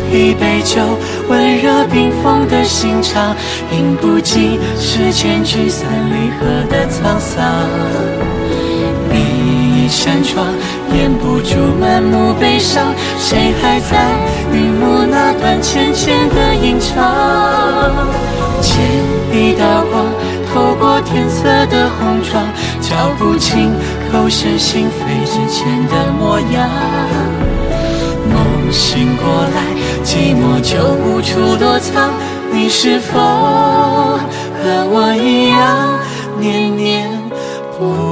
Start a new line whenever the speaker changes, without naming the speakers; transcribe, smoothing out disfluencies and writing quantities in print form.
一杯酒，温热冰封的心肠，饮不尽世间聚散离合的沧桑。一扇窗，掩不住满目悲伤，谁还在云幕那端浅浅的吟唱？借一道光，透过天色的红妆，叫不清口是心非之间的模样。梦醒过来，寂寞就无处躲藏，你是否和我一样念念不忘？